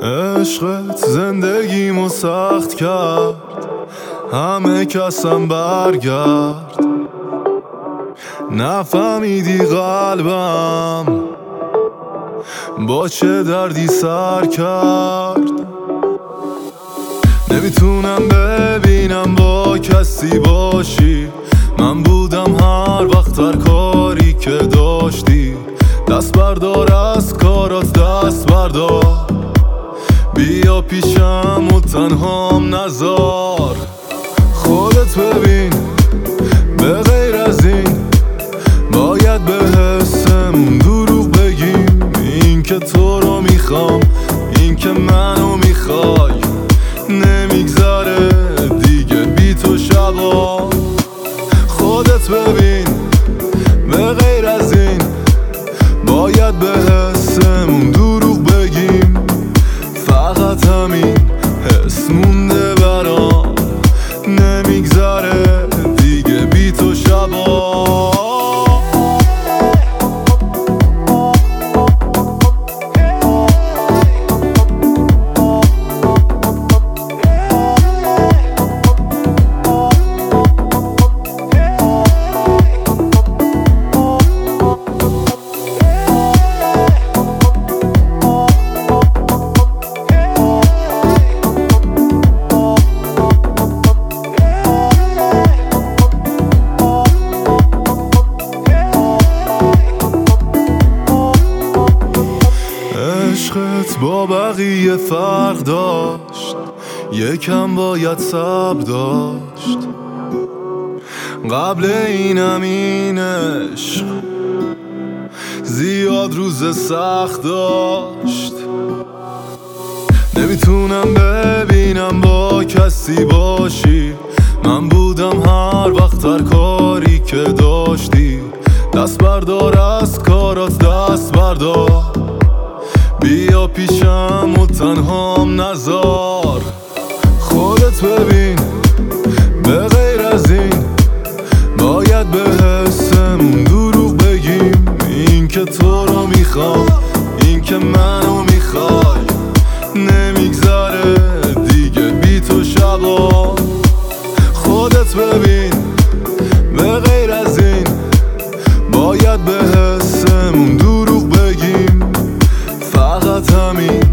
عشقت زندگیمو سخت کرد، همه کسم برگرد. نفهمیدی قلبم با چه دردی سر کرد. نمیتونم ببینم با کسی باشی، من بودم هر وقت هر کاری که داشتی. دست بردار از کارات، دست بردار، بیا پیشم و تنهام نذار. خودت ببین به غیر از این باید به حسم دروغ بگیم. این که تو رو میخوام، این که منو میخوای، نمیگذره دیگه بی تو شبا. خودت ببین به غیر از این باید به حسم دروغ بگیم. فقط همین حس مونده برام، نمیگذره دیگه بی تو شبا. عشقت با بقیه فرق داشت، یکم باید صبر داشت. قبل اینم این عشق زیاد روز سخت داشت. نمیتونم ببینم با کسی باشی، من بودم هر وقت هر کاری که داشتی. دست بردار از کارات، دست بردار، بیا پیشم و تنهام نذار. خودت ببین به غیر از این باید به حسم دروغ بگیم. این که تو رو میخوام، این که منو میخوای، نمیگذره دیگه بی تو شبا. خودت ببین به غیر از این باید به حسم دروغ بگیم. فقط همین